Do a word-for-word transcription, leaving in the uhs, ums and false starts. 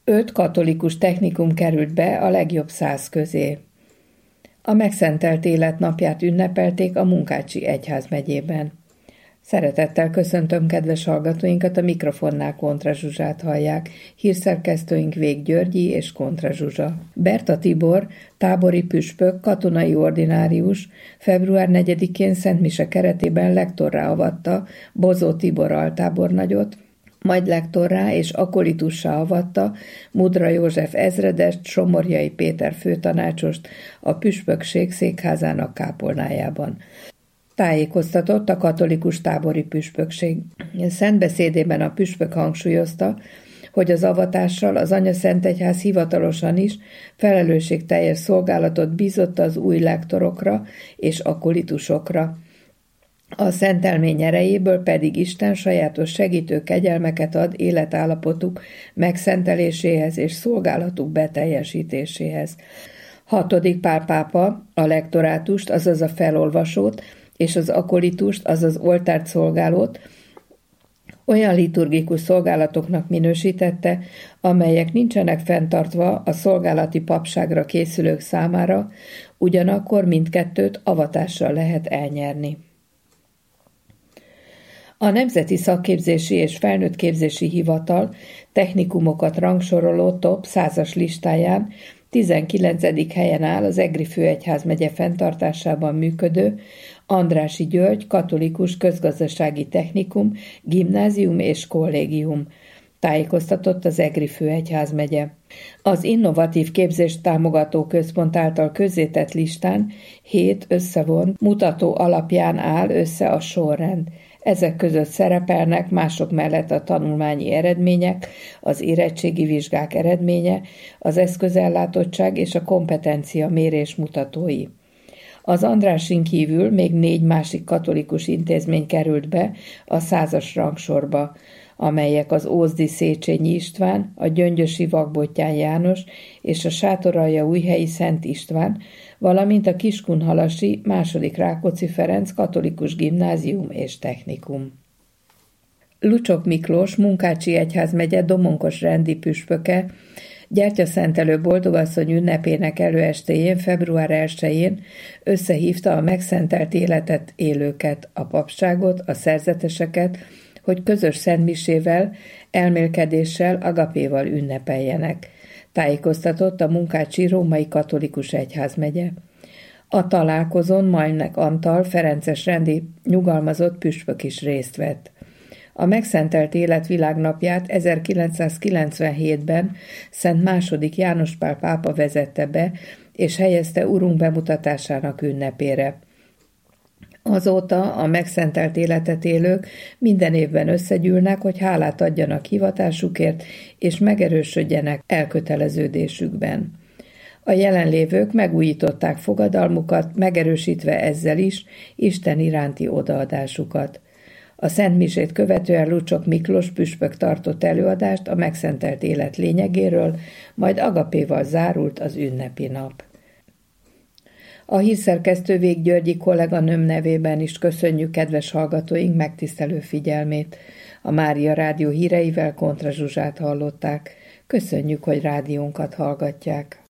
Öt katolikus technikum került be a legjobb száz közé. A megszentelt élet napját ünnepelték a Munkácsi egyházmegyében. Szeretettel köszöntöm kedves hallgatóinkat, a mikrofonnál Kontra Zsuzsát hallják, hírszerkesztőink Vég Györgyi és Kontra Zsuzsa. Berta Tibor, tábori püspök, katonai ordinárius február negyedikén szentmise keretében lektorrá avatta Bozó Tibor altábornagyot, majd lektorrá és akolitussá avatta Mudra József ezredest, Somorjai Péter főtanácsost a püspökség székházának kápolnájában. Tájékoztatott a katolikus tábori püspökség. Szentbeszédében a püspök hangsúlyozta, hogy az avatással az Anyaszentegyház hivatalosan is felelősségteljes szolgálatot bízott az új lektorokra és akolitusokra. A szentelmény erejéből pedig Isten sajátos segítő kegyelmeket ad életállapotuk megszenteléséhez és szolgálatuk beteljesítéséhez. Hatodik Pál pápa a lektorátust, azaz a felolvasót, és az akolitust, azaz oltárt szolgálót olyan liturgikus szolgálatoknak minősítette, amelyek nincsenek fenntartva a szolgálati papságra készülők számára, ugyanakkor mindkettőt avatással lehet elnyerni. A Nemzeti Szakképzési és Felnőttképzési Hivatal technikumokat rangsoroló top százas listáján tizenkilencedik helyen áll az Egri főegyházmegye fenntartásában működő Andrássy György katolikus közgazdasági technikum, gimnázium és kollégium, tájékoztatott az Egri főegyházmegye. Az Innovatív Képzést Támogató Központ által közzétett listán hét összevont mutató alapján áll össze a sorrend. Ezek között szerepelnek mások mellett a tanulmányi eredmények, az érettségi vizsgák eredménye, az eszközellátottság és a kompetencia mérés mutatói. Az Andrássyn kívül még négy másik katolikus intézmény került be a százas rangsorba, amelyek az Ózdi Széchenyi István, a Gyöngyösi Vakbottyán János és a Sátoraljaújhelyi Szent István, valamint a Kiskunhalasi második Rákóczi Ferenc katolikus gimnázium és technikum. Lucsok Miklós, Munkácsi egyházmegye domonkos rendi püspöke, gyertyaszentelő boldogasszony ünnepének előestéjén, február elsején összehívta a megszentelt életet élőket, a papságot, a szerzeteseket, hogy közös szentmisével, elmélkedéssel, agapéval ünnepeljenek. Tájékoztatott a Munkácsi római katolikus egyházmegye. A találkozón Majmnek Antal, ferences rendi nyugalmazott püspök is részt vett. A megszentelt élet világnapját ezerkilencszázkilencvenhétben Szent második János Pál pápa vezette be, és helyezte urunk bemutatásának ünnepére. Azóta a megszentelt életet élők minden évben összegyűlnek, hogy hálát adjanak hivatásukért, és megerősödjenek elköteleződésükben. A jelenlévők megújították fogadalmukat, megerősítve ezzel is Isten iránti odaadásukat. A szentmisét követően Lucsok Miklós püspök tartott előadást a megszentelt élet lényegéről, majd agapéval zárult az ünnepi nap. A hírszerkesztő Vég Györgyi kolléganőm nevében is köszönjük kedves hallgatóink megtisztelő figyelmét. A Mária Rádió híreivel Kontra Zsuzsát hallották. Köszönjük, hogy rádiónkat hallgatják.